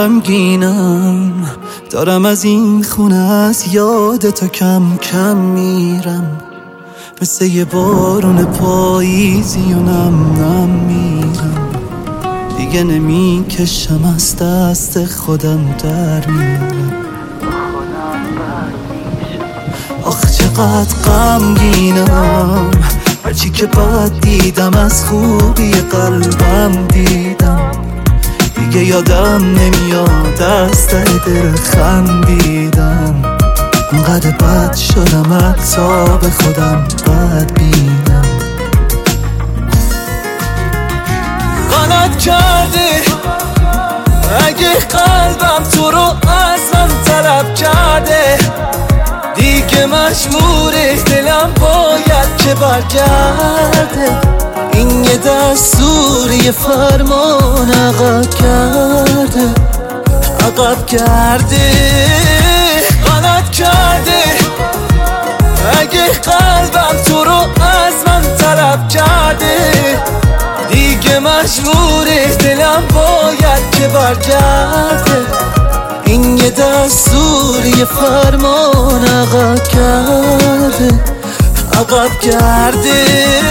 غمگینم، دارم از این خونه از یاد تو کم کم میرم، مثل یه بارون پاییزی و نم نم میرم، دیگه نمیکشم از دست خودم در میرم. آخ چقدر غمگینم، هرچی که بد دیدم از خوبی قلبم دیدم، دیگه یادم نمیاد از ته دل خندیدم، انقدر بد شدم حتی به خودم بد بینم. غلط کرده اگه قلبم تو رو از من طلب کرده، دیگه مجبوره دلم باید که برگرده، این یه دستوری فرمان عقب کرده عقب کرده. غلط کرده اگه قلبم تو رو از من طلب کرده، دیگه مجبوره دلم باید که برگرده، این یه دستوری فرمان عقب کرده عقب کرده.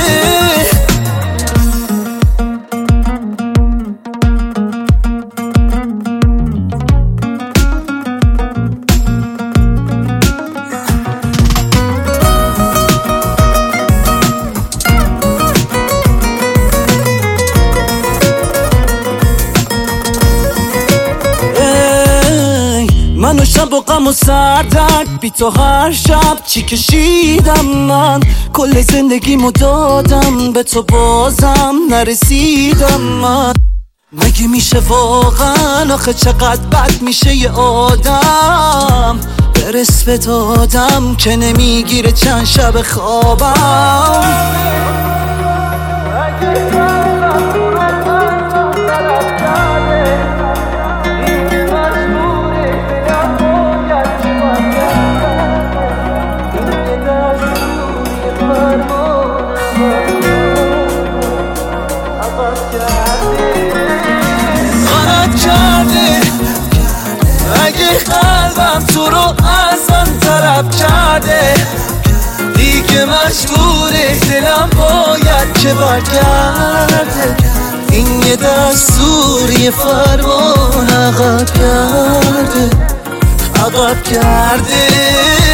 من و شب و غم و سردرد بی تو هر شب چی کشیدم، من کل زندگیمو دادم به تو بازم نرسیدم. من مگه میشه واقعا، آخه چقدر بد میشه یه آدم برس به دادم که نمیگیره چند شب خوابم. غلط کرده اگه قلبم تو رو از من طلب کرده، دیگه مجبوره دلم باید که برگرده، این یه دستوری فرمان عقب کرده عقب کرده.